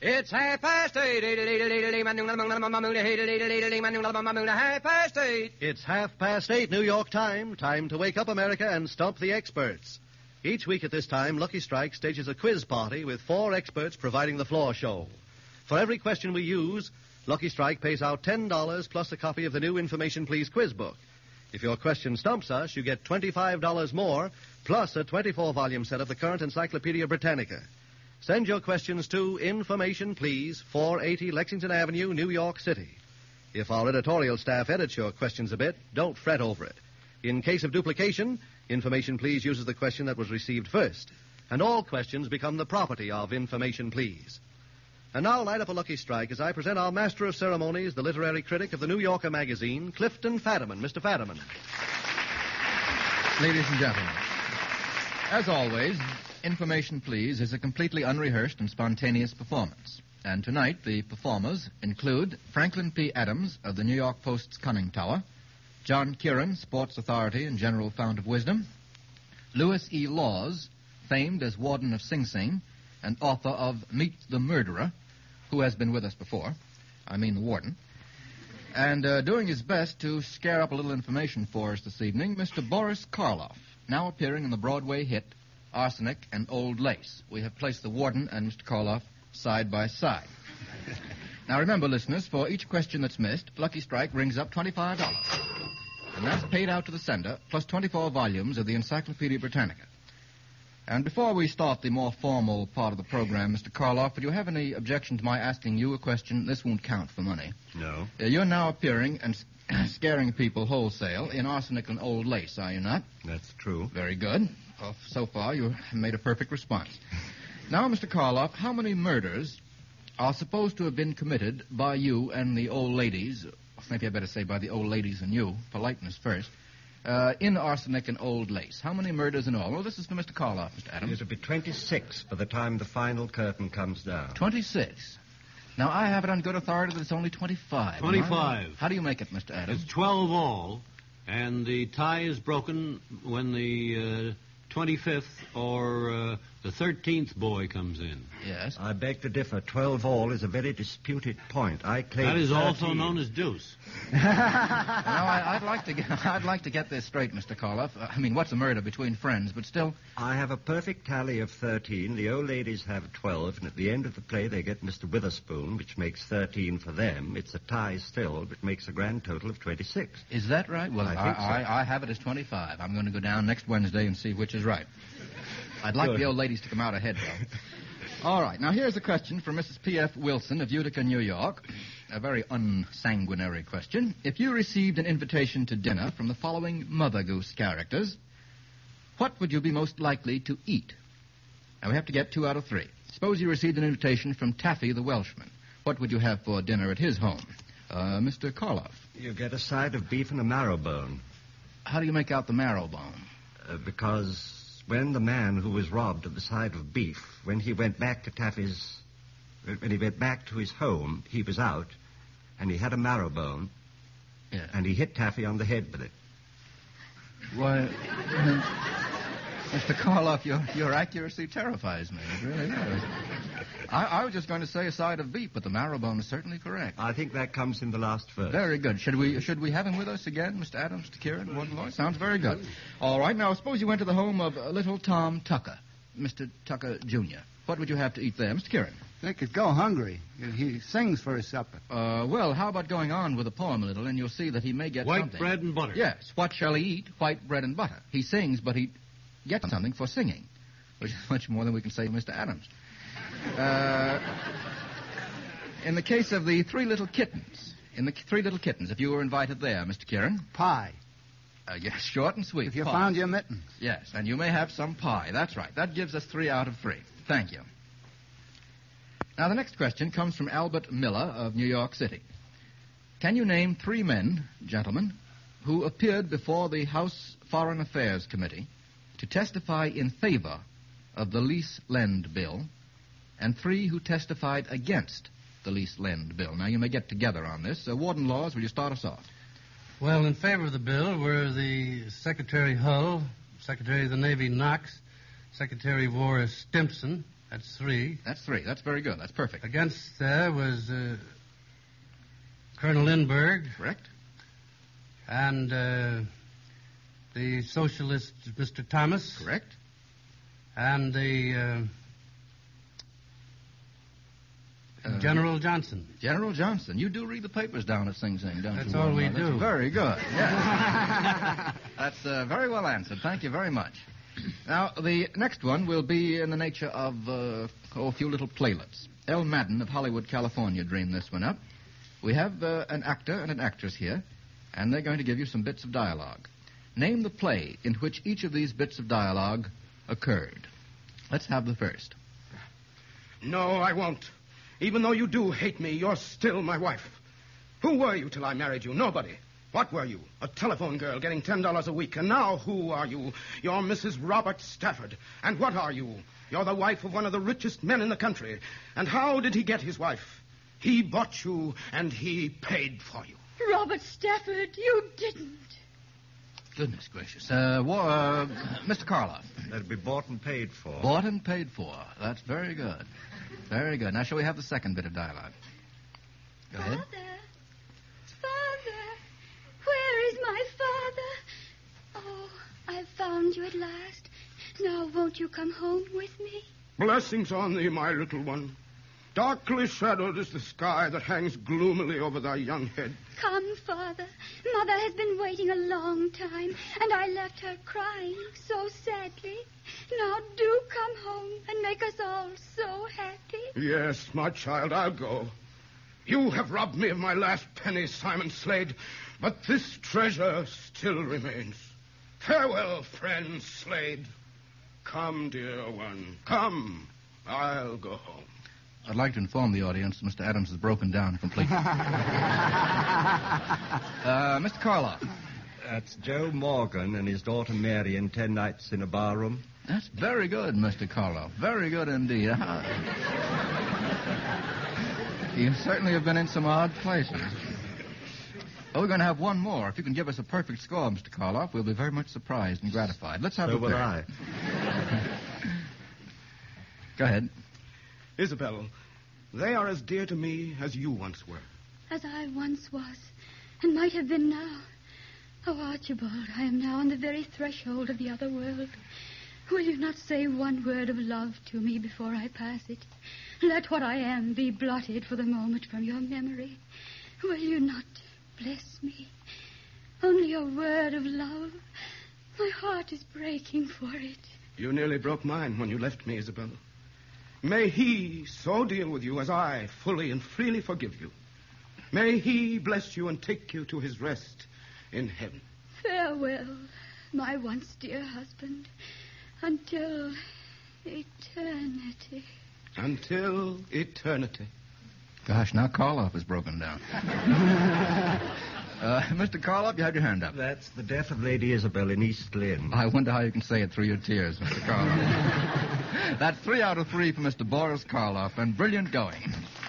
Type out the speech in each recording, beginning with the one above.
It's 8:30. Half past 8. It's 8:30, New York time. Time to wake up, America, and stump the experts. Each week at this time, Lucky Strike stages a quiz party with 4 experts providing the floor show. For every question we use, Lucky Strike pays out $10 plus a copy of the new Information Please quiz book. If your question stumps us, you get $25 more, plus a 24-volume set of the current Encyclopedia Britannica. Send your questions to Information Please, 480 Lexington Avenue, New York City. If our editorial staff edits your questions a bit, don't fret over it. In case of duplication, Information Please uses the question that was received first, and all questions become the property of Information Please. And now light up a Lucky Strike as I present our master of ceremonies, the literary critic of the New Yorker magazine, Clifton Fadiman. Mr. Fadiman. Ladies and gentlemen, as always, Information Please is a completely unrehearsed and spontaneous performance. And tonight, the performers include Franklin P. Adams of the New York Post's Conning Tower, John Kieran, Sports Authority and General Fount of Wisdom, Louis E. Laws, famed as Warden of Sing Sing and author of Meet the Murderer, who has been with us before. I mean the warden. And doing his best to scare up a little information for us this evening, Mr. Boris Karloff, now appearing in the Broadway hit Arsenic and Old Lace. We have placed the warden and Mr. Karloff side by side. Now remember, listeners, for each question that's missed, Lucky Strike rings up $25. And that's paid out to the sender, plus 24 volumes of the Encyclopedia Britannica. And before we start the more formal part of the program, Mr. Karloff, would you have any objection to my asking you a question? This won't count for money. No. You're now appearing and scaring people wholesale in Arsenic and Old Lace, are you not? That's true. Very good. Well, so far, you have made a perfect response. Now, Mr. Karloff, how many murders are supposed to have been committed by you and the old ladies, maybe I better say by the old ladies and you, politeness first, in Arsenic and Old Lace? How many murders in all? Well, this is for Mr. Karloff, Mr. Adams. It'll be 26 by the time the final curtain comes down. 26. Now, I have it on good authority that it's only 25. 25. How do you make it, Mr. Adams? It's 12 all, and the tie is broken when the 25th or the 13th boy comes in. Yes. I beg to differ. 12 all is a very disputed point. I claim That is 13. also known as deuce. Now, I'd like to get this straight, Mr. Karloff. I mean, what's a murder between friends, but still... I have a perfect tally of 13. The old ladies have 12, and at the end of the play they get Mr. Witherspoon, which makes 13 for them. It's a tie still, but makes a grand total of 26. Is that right? Well, I think so. I have it as 25. I'm going to go down next Wednesday and see which is right. I'd like Good. the old ladies to come out ahead, though. All right. Now, here's a question from Mrs. P.F. Wilson of Utica, New York. A very unsanguinary question. If you received an invitation to dinner from the following Mother Goose characters, what would you be most likely to eat? Now, we have to get 2 out of 3. Suppose you received an invitation from Taffy the Welshman. What would you have for dinner at his home? Mr. Karloff. You get a side of beef and a marrow bone. How do you make out the marrow bone? Because when the man who was robbed of the side of beef, when he went back to his home, he was out, and he had a marrow bone, Yeah. and he hit Taffy on the head with it. Why, Mr. Karloff, your accuracy terrifies me. It really does. I was just going to say a side of beef, but the marrow bone is certainly correct. I think that comes in the last verse. Very good. Should we have him with us again, Mr. Adams, Mr. Kieran, Warden Lloyd? Sounds very good. All right. Now, suppose you went to the home of little Tom Tucker, Mr. Tucker, Jr. What would you have to eat there, Mr. Kieran? They could go hungry. He sings for his supper. Well, how about going on with the poem a little, and you'll see that he may get White something. bread and butter. Yes. What shall he eat? White bread and butter. He sings, but he gets something for singing, which is much more than we can say to Mr. Adams. In the case of the 3 little kittens, if you were invited there, Mr. Kieran. Pie. Yes, short and sweet. If you pie. found your mittens. Yes, and you may have some pie. That's right. That gives us 3 out of 3. Thank you. Now, the next question comes from Albert Miller of New York City. Can you name 3 men, gentlemen, who appeared before the House Foreign Affairs Committee to testify in favor of the lease-lend bill, and 3 who testified against the lease-lend bill? Now, you may get together on this. Warden Laws, will you start us off? Well, in favor of the bill were the Secretary Hull, Secretary of the Navy Knox, Secretary of War Stimson, That's 3. That's 3. That's very good. That's perfect. Against there was Colonel Lindbergh. Correct. And the socialist, Mr. Thomas. Correct. And the General Johnson. General Johnson. You do read the papers down at Sing Sing, don't you? That's all we do. That's very good. Yes. That's very well answered. Thank you very much. Now, the next one will be in the nature of a few little playlets. El Madden of Hollywood, California dreamed this one up. We have an actor and an actress here, and they're going to give you some bits of dialogue. Name the play in which each of these bits of dialogue occurred. Let's have the first. No, I won't. Even though you do hate me, you're still my wife. Who were you till I married you? Nobody. What were you? A telephone girl getting $10 a week. And now who are you? You're Mrs. Robert Stafford. And what are you? You're the wife of one of the richest men in the country. And how did he get his wife? He bought you, and he paid for you. Robert Stafford, you didn't. Goodness gracious. Mr. Karloff. That'd be bought and paid for. Bought and paid for. That's very good. Very good. Now, shall we have the second bit of dialogue? Go ahead. Father, where is my father? Oh, I've found you at last. Now, won't you come home with me? Blessings on thee, my little one. Darkly shadowed is the sky that hangs gloomily over thy young head. Come, Father. Mother has been waiting a long time, and I left her crying so sadly. Now do come home and make us all so happy. Yes, my child, I'll go. You have robbed me of my last penny, Simon Slade, but this treasure still remains. Farewell, friend Slade. Come, dear one, come. I'll go home. I'd like to inform the audience that Mr. Adams has broken down completely. Mr. Karloff. That's Joe Morgan and his daughter Mary in 10 Nights in a Barroom. That's very good, Mr. Karloff. Very good indeed. You certainly have been in some odd places. Oh, we're going to have one more. If you can give us a perfect score, Mr. Karloff, we'll be very much surprised and gratified. Let's have So a will I. Go ahead. Isabel, they are as dear to me as you once were. As I once was, and might have been now. Oh, Archibald, I am now on the very threshold of the other world. Will you not say one word of love to me before I pass it? Let what I am be blotted for the moment from your memory. Will you not bless me? Only a word of love. My heart is breaking for it. You nearly broke mine when you left me, Isabel. May he so deal with you as I fully and freely forgive you. May he bless you and take you to his rest in heaven. Farewell, my once dear husband, until eternity. Until eternity. Gosh, now Karloff has broken down. Mr. Karloff, you had your hand up. That's the death of Lady Isabel in East Lynne. I wonder how you can say it through your tears, Mr. Karloff. That's 3 out of 3 for Mr. Boris Karloff, and brilliant going.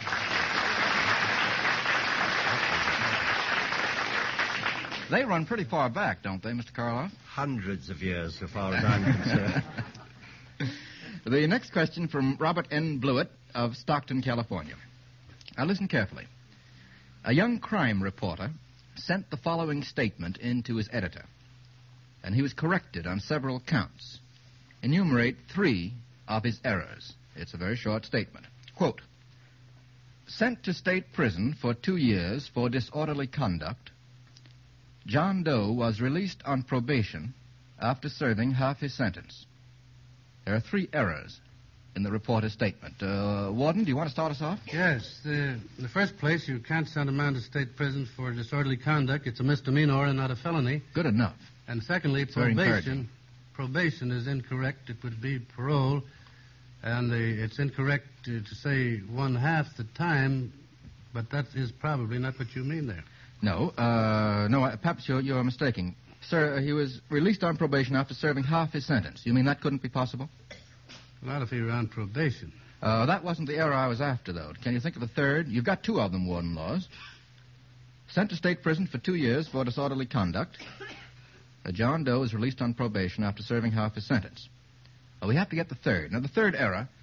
They run pretty far back, don't they, Mr. Karloff? Hundreds of years, so far as I'm concerned. The next question from Robert N. Blewett of Stockton, California. Now listen carefully. A young crime reporter sent the following statement in to his editor, and he was corrected on several counts. Enumerate 3 of his errors. It's a very short statement. Quote, sent to state prison for 2 years for disorderly conduct, John Doe was released on probation after serving half his sentence. There are 3 errors in the reporter's statement. Warden, do you want to start us off? Yes. In the first place, you can't send a man to state prison for disorderly conduct. It's a misdemeanor and not a felony. Good enough. And secondly, very encouraging. Probation is incorrect. It would be parole. And it's incorrect to say 1/2 the time, but that is probably not what you mean there. No, perhaps you're mistaken. Sir, he was released on probation after serving half his sentence. You mean that couldn't be possible? Not if he were on probation. That wasn't the error I was after, though. Can you think of a third? You've got 2 of them, Warden Laws. Sent to state prison for 2 years for disorderly conduct. John Doe was released on probation after serving half his sentence. We have to get the third. Now, the third error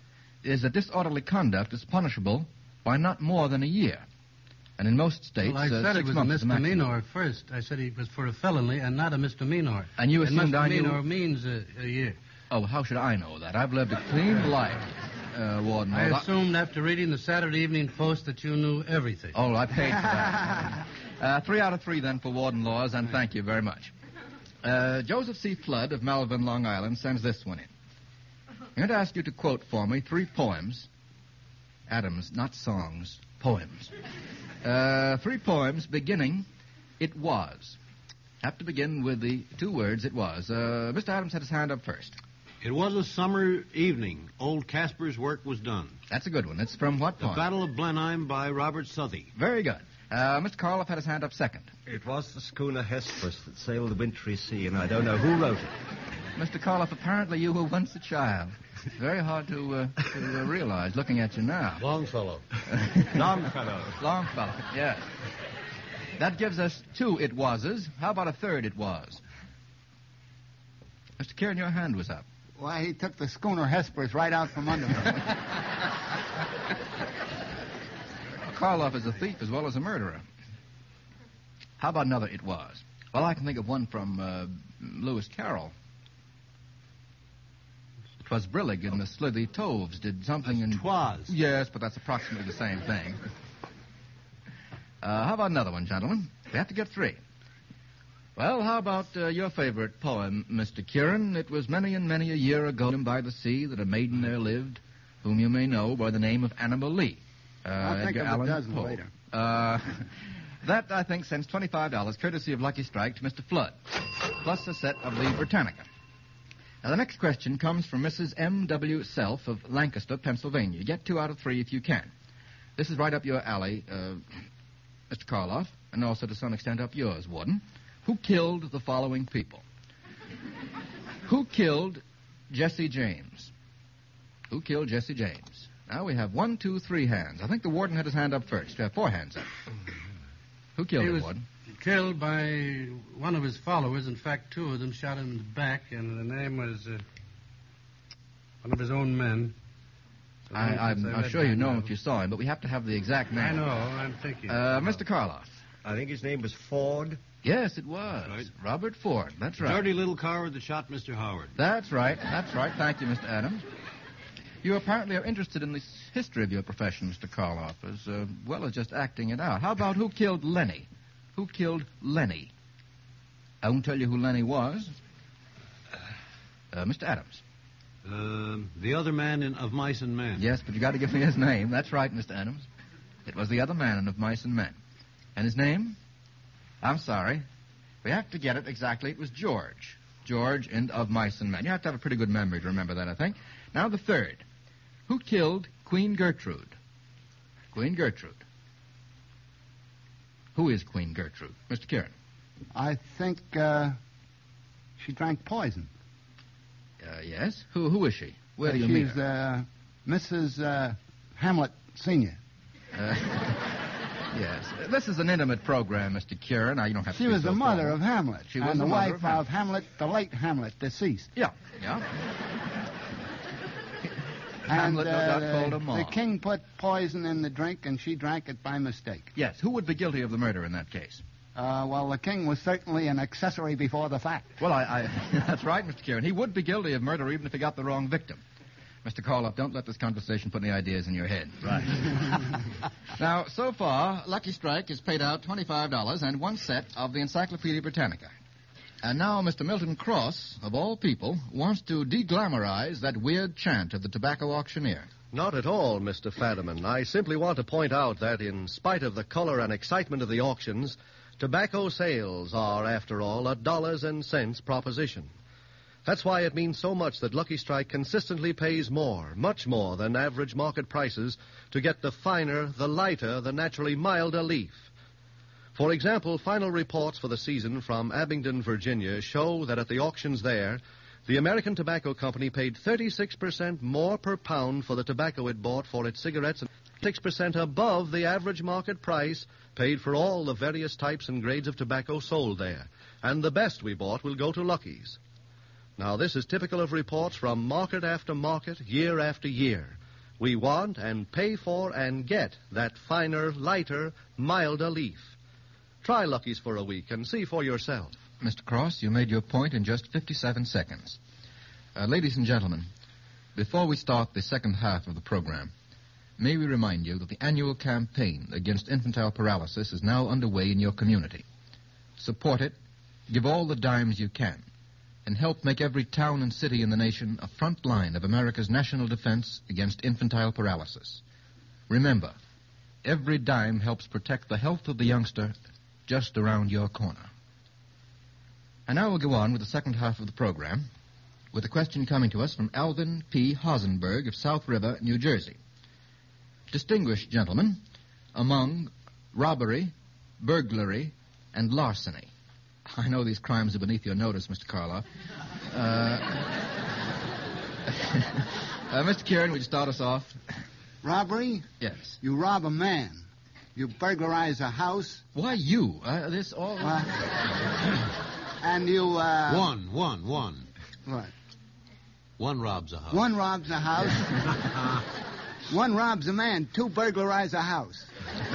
is that disorderly conduct is punishable by not more than a year. And in most states, Well, I said 6 it was a months is the maximum. misdemeanor first. I said it was for a felony and not a misdemeanor. And you assumed I knew... misdemeanor means a year. Oh, how should I know that? I've lived a clean life, Warden. I assumed after reading the Saturday Evening Post that you knew everything. Oh, I paid for that. 3 out of 3 then for Warden Laws, and thank you very much. Joseph C. Flood of Malvern, Long Island, sends this one in. I'm going to ask you to quote for me 3 poems. Adams, not songs, poems. 3 poems beginning, "It was." Have to begin with the 2 words, "it was." Mr. Adams had his hand up first. It was a summer evening. Old Casper's work was done. That's a good one. It's from what The poem? Battle of Blenheim by Robert Southey. Very good. Mr. Karloff had his hand up second. It was the schooner Hesperus that sailed the wintry sea, and I don't know who wrote it. Mr. Karloff, apparently you were once a child. It's very hard to realize, looking at you now. Longfellow. Longfellow. Longfellow, yes. That gives us 2 "it wases." How about a third "it was"? Mr. Kieran, your hand was up. Why, he took the schooner Hesperus right out from under me. Karloff is a thief as well as a murderer. How about another "it was"? Well, I can think of one from Lewis Carroll. "'Twas brillig and the slithy toves did something in... 'Twas. Yes, but that's approximately the same thing. How about another one, gentlemen? We have to get 3. Well, how about your favorite poem, Mr. Kieran? "It was many and many a year ago by the sea that a maiden there lived, whom you may know by the name of Annabel Lee." I'll think Edgar of a Allan dozen Poe. later. That, I think, sends $25, courtesy of Lucky Strike, to Mr. Flood, plus a set of the Britannica. Now, the next question comes from Mrs. M.W. Self of Lancaster, Pennsylvania. You get 2 out of 3 if you can. This is right up your alley, Mr. Karloff, and also to some extent up yours, Warden. Who killed the following people? Who killed Jesse James? Who killed Jesse James? Now we have 1, 2, 3 hands. I think the Warden had his hand up first. You have 4 hands up. Who killed He him, was Warden? killed by one of his followers. In fact, 2 of them shot him in the back, and the name was one of his own men. So I'm sure you know him if you saw him, but we have to have the exact name. I know. I'm thinking. Mr. Karloff. I think his name was Ford. Yes, it was. Right. Robert Ford. That's right. Dirty little coward that shot Mr. Howard. That's right. That's right. Thank you, Mr. Adams. You apparently are interested in the history of your profession, Mr. Karloff, as well as just acting it out. How about who killed Lenny? Who killed Lenny? I won't tell you who Lenny was. Mr. Adams. The other man of Mice and Men. Yes, but you got to give me his name. That's right, Mr. Adams. It was the other man in Of Mice and Men. And his name? I'm sorry. We have to get it exactly. It was George. George in Of Mice and Men. You have to have a pretty good memory to remember that, I think. Now, the third. Who killed Queen Gertrude? Queen Gertrude. Who is Queen Gertrude? Mr. Kieran. I think she drank poison. Yes. Who is she? Where do you meet She's her? Mrs. Hamlet Sr. Yes. This is an intimate program, Mr. Kieran. Now, you don't have to She be was so the mother formal. of Hamlet. She was and the the mother wife of of Hamlet, the late Hamlet, deceased. Yeah. Hamlet, no doubt, called her Ma. The king put poison in the drink, and she drank it by mistake. Yes. Who would be guilty of the murder in that case? Well, the king was certainly an accessory before the fact. Well, that's right, Mr. Kieran. He would be guilty of murder even if he got the wrong victim. Mr. Karloff, don't let this conversation put any ideas in your head. Right. Now, so far, Lucky Strike has paid out $25 and 1 set of the Encyclopedia Britannica. And now Mr. Milton Cross, of all people, wants to de-glamorize that weird chant of the tobacco auctioneer. Not at all, Mr. Fadiman. I simply want to point out that in spite of the color and excitement of the auctions, tobacco sales are, after all, a dollars and cents proposition. That's why it means so much that Lucky Strike consistently pays more, much more than average market prices, to get the finer, the lighter, the naturally milder leaf. For example, final reports for the season from Abingdon, Virginia, show that at the auctions there, the American Tobacco Company paid 36% more per pound for the tobacco it bought for its cigarettes and 6% above the average market price paid for all the various types and grades of tobacco sold there. And the best we bought will go to Lucky's. Now, this is typical of reports from market after market, year after year. We want and pay for and get that finer, lighter, milder leaf. Try Lucky's for a week and see for yourself. Mr. Cross, you made your point in just 57 seconds. Ladies and gentlemen, before we start the second half of the program, may we remind you that the annual campaign against infantile paralysis is now underway in your community. Support it, give all the dimes you can, and help make every town and city in the nation a front line of America's national defense against infantile paralysis. Remember, every dime helps protect the health of the youngster just around your corner. And now we'll go on with the second half of the program with a question coming to us from Alvin P. Hosenberg of South River, New Jersey. Distinguished gentlemen, among robbery, burglary, and larceny. I know these crimes are beneath your notice, Mr. Karloff. Mr. Kieran, would you start us off? Robbery? Yes. You rob a man. You burglarize a house. Why you? This all... And you, One. What? One robs a house. One robs a house. One robs a man. Two burglarize a house.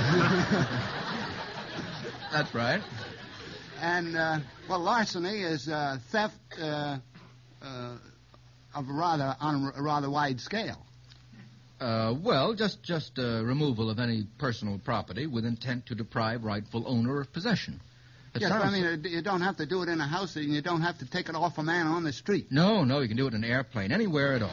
That's right. And, larceny is theft of on a rather wide scale. Just removal of any personal property with intent to deprive rightful owner of possession. Yes, but I mean, you don't have to do it in a house, and you don't have to take it off a man on the street. No, you can do it in an airplane, anywhere at all.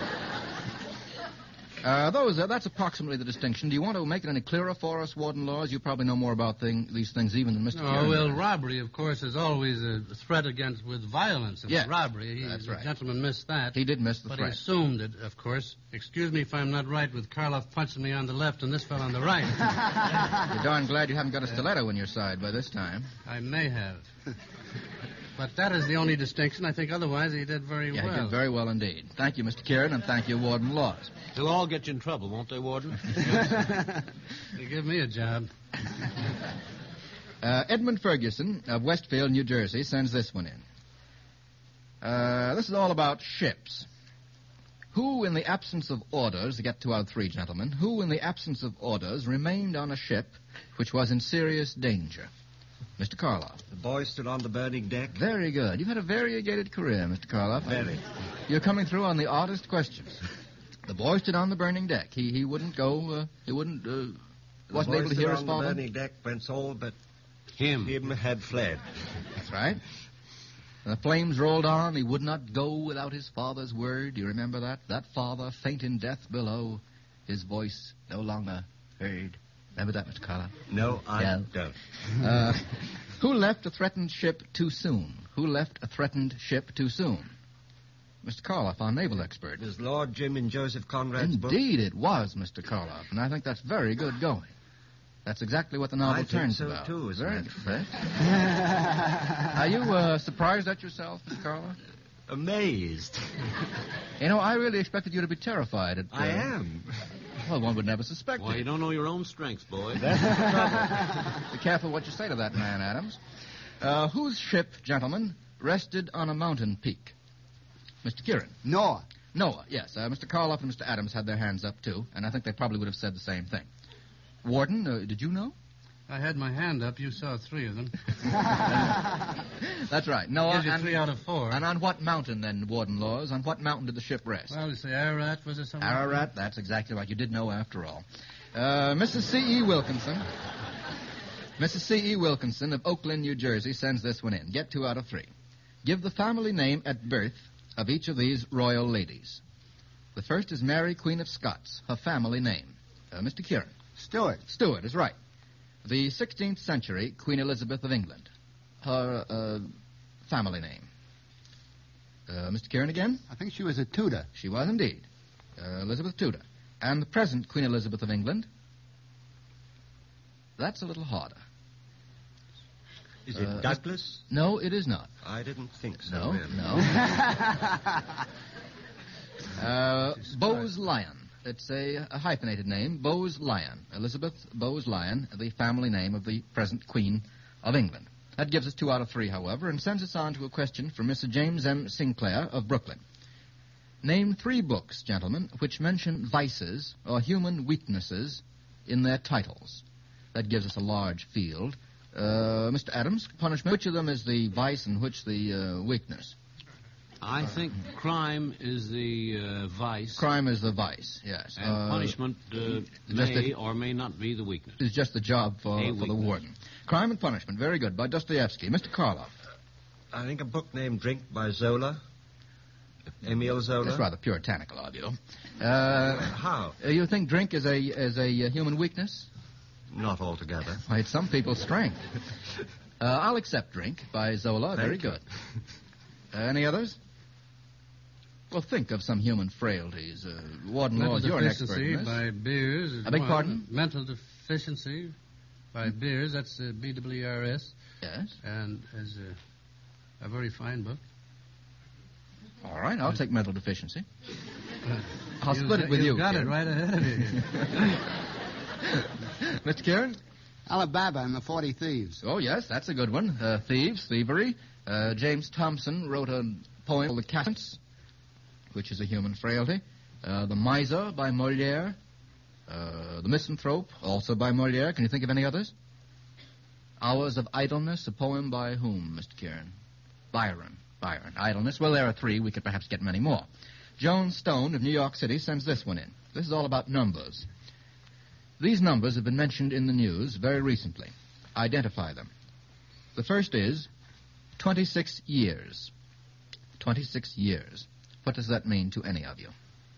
That's approximately the distinction. Do you want to make it any clearer for us, Warden Laws? You probably know more about these things even than Mr. Kieran. Well, robbery, of course, is always a threat with violence. It's robbery. That's right. The gentleman missed that. He did miss the threat. threat. But he assumed it, of course. Excuse me if I'm not right with Karloff punching me on the left and this fell on the right. You're darn glad you haven't got a stiletto in your side by this time. I may have. But that is the only distinction. I think otherwise he did very well. Yeah, he did very well indeed. Thank you, Mr. Kieran, and thank you, Warden Laws. They'll all get you in trouble, won't they, Warden? They give me a job. Edmund Ferguson of Westfield, New Jersey, sends this one in. This is all about ships. Who, in the absence of orders, get 2 out of 3, gentlemen, who, in the absence of orders, remained on a ship which was in serious danger? Mr. Karloff. The boy stood on the burning deck. Very good. You've had a variegated career, Mr. Karloff. Very. You're coming through on the oddest questions. The boy stood on the burning deck. He wouldn't go, wasn't able to hear his father. The burning deck whence all but him had fled. That's right. And the flames rolled on. He would not go without his father's word. Do you remember that? That father, faint in death below, his voice no longer heard. Remember that, Mr. Karloff? No, I don't. Who left a threatened ship too soon? Who left a threatened ship too soon? Mr. Karloff, our naval expert. It was Lord Jim in Joseph Conrad's book. Indeed it was, Mr. Karloff, and I think that's very good going. That's exactly what the novel turns about. I think so, too, as a very matter of fact. Are you surprised at yourself, Mr. Karloff? Amazed. You know, I really expected you to be terrified. I am. Well, one would never suspect Well, it. you don't know your own strengths, boy. That's the trouble. Be careful what you say to that man, Adams. Whose ship, gentlemen, rested on a mountain peak? Mr. Kieran. Noah. Noah, yes. Mr. Karloff and Mr. Adams had their hands up, too, and I think they probably would have said the same thing. Warden, did you know? I had my hand up. You saw 3 of them. That's right. Noah. Gives you 3 out of 4. And on what mountain, then, Warden Laws? On what mountain did the ship rest? Well, you say Ararat, was it something? Ararat, that's exactly right. You did know after all. Mrs. C.E. Wilkinson. Mrs. C.E. Wilkinson of Oakland, New Jersey, sends this one in. Get 2 out of 3. Give the family name at birth of each of these royal ladies. The first is Mary, Queen of Scots, her family name. Mr. Kieran. Stuart. Stuart is right. The 16th century Queen Elizabeth of England, her family name. Mr. Kieran again? I think she was a Tudor. She was indeed. Elizabeth Tudor. And the present Queen Elizabeth of England, that's a little harder. Is it Douglas? No, it is not. I didn't think so. No, really. no. Bowes Lyon. It's a hyphenated name, Bowes Lyon. Elizabeth Bowes Lyon, the family name of the present Queen of England. That gives us 2 out of 3, however, and sends us on to a question from Mr. James M. Sinclair of Brooklyn. Name 3 books, gentlemen, which mention vices or human weaknesses in their titles. That gives us a large field. Mr. Adams, punishment, which of them is the vice and which the weakness? I think crime is the vice. Crime is the vice, yes. And punishment may or may not be the weakness. It's just the job for the warden. Crime and punishment, very good, by Dostoevsky. Mr. Karloff. I think a book named Drink by Zola. Emile Zola. That's rather puritanical of you. How? You think drink is a human weakness? Not altogether. Why, it's some people's strength. I'll accept Drink by Zola. Very good. Any others? Well, think of some human frailties. Warden Laws, you're an expert in this. By Beers. I beg pardon? Mental deficiency by Beers. That's B-W-E-R-S. Yes. And as a very fine book. All right, I'll take mental deficiency. I'll split it with you. You got Kieran. it right ahead of you. Mr. Kieran? Alibaba and the 40 Thieves. Oh, yes, that's a good one. Thieves, thievery. James Thompson wrote a poem called The Cats, which is a human frailty. The Miser by Molière. The Misanthrope, also by Molière. Can you think of any others? Hours of Idleness, a poem by whom, Mr. Kieran? Byron. Idleness. Well, there are 3. We could perhaps get many more. Joan Stone of New York City sends this one in. This is all about numbers. These numbers have been mentioned in the news very recently. Identify them. The first is 26 years. 26 years. What does that mean to any of you?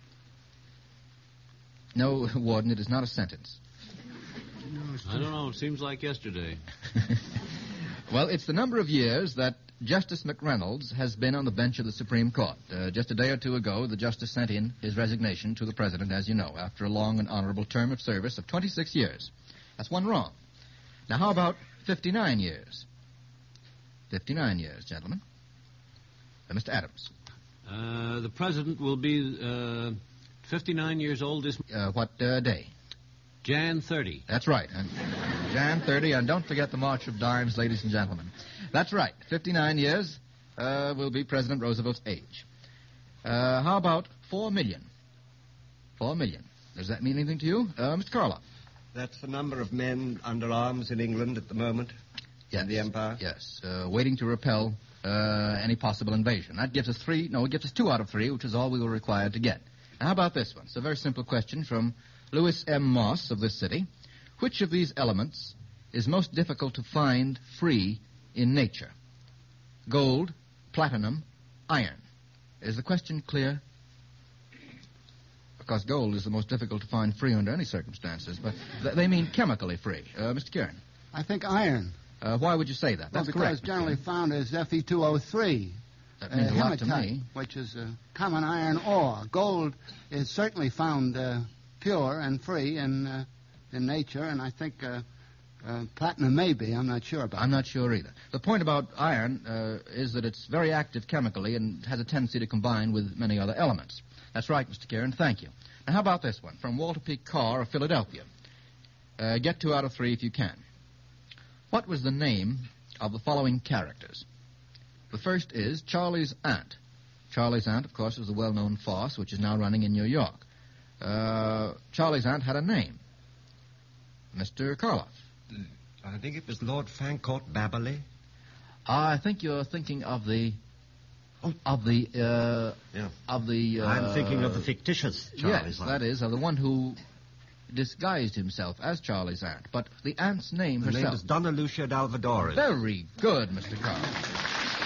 No, Warden, it is not a sentence. I don't know. It seems like yesterday. Well, it's the number of years that Justice McReynolds has been on the bench of the Supreme Court. Just a day or 2 ago, the justice sent in his resignation to the president, as you know, after a long and honorable term of service of 26 years. That's one wrong. Now, how about 59 years? 59 years, gentlemen. Mr. Adams. The president will be 59 years old this... What day? Jan 30. That's right. And Jan 30, and don't forget the March of Dimes, ladies and gentlemen. That's right. 59 years will be President Roosevelt's age. How about 4 million? 4 million. Does that mean anything to you? Mr. Karloff. That's the number of men under arms in England at the moment. Yes. In the Empire. Yes. Waiting to repel any possible invasion. That gives us 3. No, it gives us 2 out of 3, which is all we were required to get. Now, how about this one? It's a very simple question from Louis M. Moss of this city. Which of these elements is most difficult to find free in nature? Gold, platinum, iron. Is the question clear? Of course, gold is the most difficult to find free under any circumstances, but they mean chemically free. Mr. Kieran. I think iron. Why would you say that? That's because correct. it's generally found as Fe2O3. That means a lot to hematite, me. which is a common iron ore. Gold is certainly found pure and free in nature, and I think platinum may be. I'm not sure about I'm not sure either. The point about iron is that it's very active chemically and has a tendency to combine with many other elements. That's right, Mr. Kieran. Thank you. Now, how about this one? From Walter P. Carr of Philadelphia. Get 2 out of 3 if you can. What was the name of the following characters? The first is Charlie's Aunt. Charlie's Aunt, of course, is the well-known farce which is now running in New York. Charlie's Aunt had a name. Mr. Karloff. I think it was Lord Fancourt Babberley. I think you're thinking of the... I'm thinking of the fictitious Charlie's Aunt. Yes, that is, of the one who disguised himself as Charlie's Aunt. But the aunt's name Her herself... name is Donna Lucia d'Alvadores. Very good, Mr. Karloff.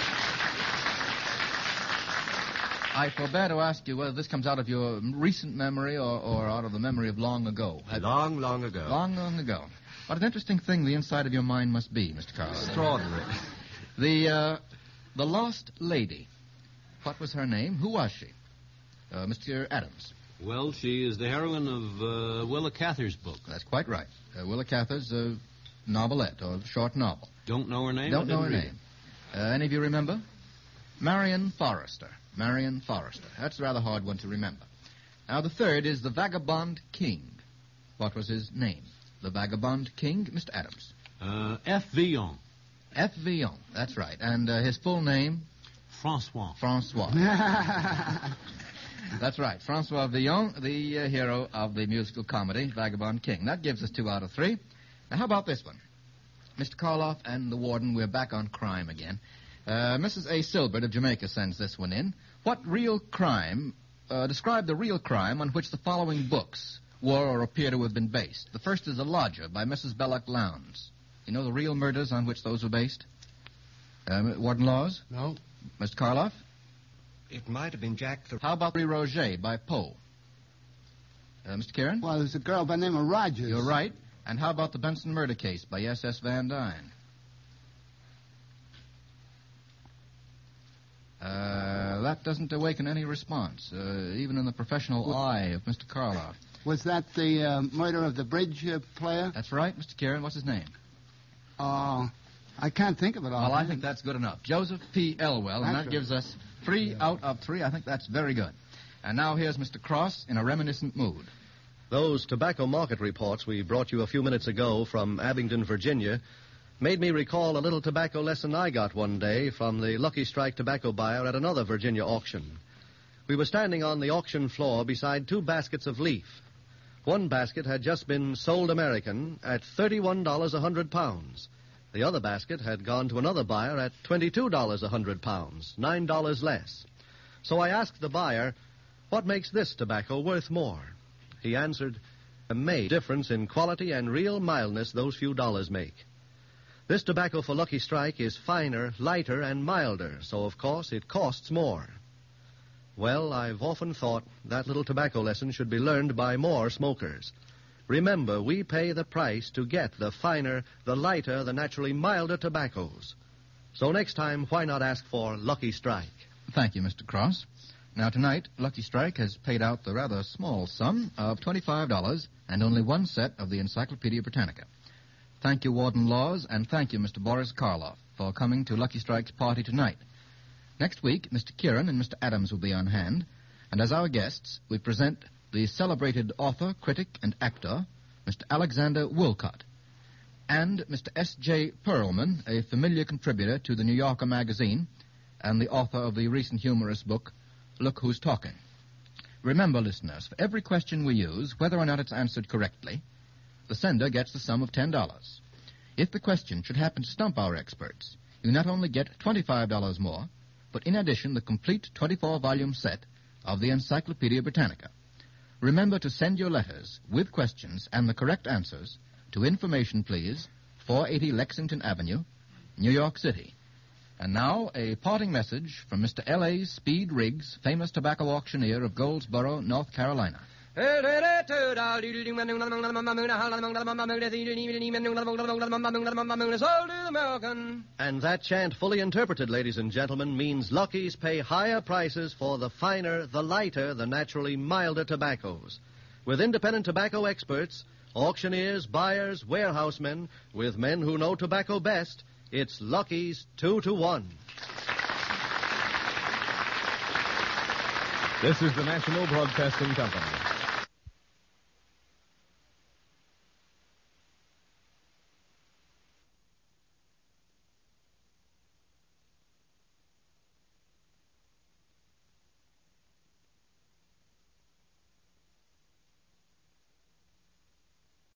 I forbear to ask you whether this comes out of your recent memory or out of the memory of long ago. Long, long ago. Long, long ago. What an interesting thing the inside of your mind must be, Mr. Karloff. Extraordinary. The Lost Lady. What was her name? Who was she? Mr. Adams. Well, she is the heroine of Willa Cather's book. That's quite right. Willa Cather's novelette, or short novel. Don't know her name? Don't know her name. Any of you remember? Marion Forrester. Marion Forrester. That's a rather hard one to remember. Now, the third is the Vagabond King. What was his name? The Vagabond King, Mr. Adams. F. Villon. F. Villon. That's right. And his full name? Francois. Francois. That's right. Francois Villon, the hero of the musical comedy Vagabond King. That gives us 2 out of 3. Now, how about this one? Mr. Karloff and the warden, we're back on crime again. Mrs. A. Silbert of Jamaica sends this one in. What real crime, describe the real crime on which the following books were or appear to have been based. The first is A Lodger by Mrs. Belloc Lowndes. You know the real murders on which those were based? Warden Laws? No. Mr. Karloff? It might have been Jack the... How about Henri Roget by Poe? Mr. Kieran? Well, there's a girl by the name of Rogers. You're right. And how about the Benson murder case by S.S. Van Dyne? That doesn't awaken any response, even in the professional eye of Mr. Karloff. Was that the murder of the bridge player? That's right, Mr. Kieran. What's his name? I can't think of it all. Well, I think that's good enough. Joseph P. Elwell, and that gives us 3 out of 3. I think that's very good. And now here's Mr. Cross in a reminiscent mood. Those tobacco market reports we brought you a few minutes ago from Abingdon, Virginia, made me recall a little tobacco lesson I got one day from the Lucky Strike tobacco buyer at another Virginia auction. We were standing on the auction floor beside 2 baskets of leaf. One basket had just been sold American at $31 a 100 pounds. The other basket had gone to another buyer at $22 a 100 pounds, $9 less. So I asked the buyer, what makes this tobacco worth more? He answered, a major difference in quality and real mildness those few dollars make. This tobacco for Lucky Strike is finer, lighter, and milder, so of course it costs more. Well, I've often thought that little tobacco lesson should be learned by more smokers. Remember, we pay the price to get the finer, the lighter, the naturally milder tobaccos. So next time, why not ask for Lucky Strike? Thank you, Mr. Cross. Now, tonight, Lucky Strike has paid out the rather small sum of $25 and only 1 set of the Encyclopedia Britannica. Thank you, Warden Laws, and thank you, Mr. Boris Karloff, for coming to Lucky Strike's party tonight. Next week, Mr. Kieran and Mr. Adams will be on hand, and as our guests, we present the celebrated author, critic, and actor, Mr. Alexander Woolcott, and Mr. S.J. Perlman, a familiar contributor to the New Yorker magazine and the author of the recent humorous book, Look Who's Talking. Remember, listeners, for every question we use, whether or not it's answered correctly, the sender gets the sum of $10. If the question should happen to stump our experts, you not only get $25 more, but in addition the complete 24-volume set of the Encyclopedia Britannica. Remember to send your letters with questions and the correct answers to Information, please, 480 Lexington Avenue, New York City. And now, a parting message from Mr. L.A. Speed Riggs, famous tobacco auctioneer of Goldsboro, North Carolina. And that chant, fully interpreted, ladies and gentlemen, means Lucky's pay higher prices for the finer, the lighter, the naturally milder tobaccos. With independent tobacco experts, auctioneers, buyers, warehousemen, with men who know tobacco best, it's Lucky's 2-to-1. This is the National Broadcasting Company.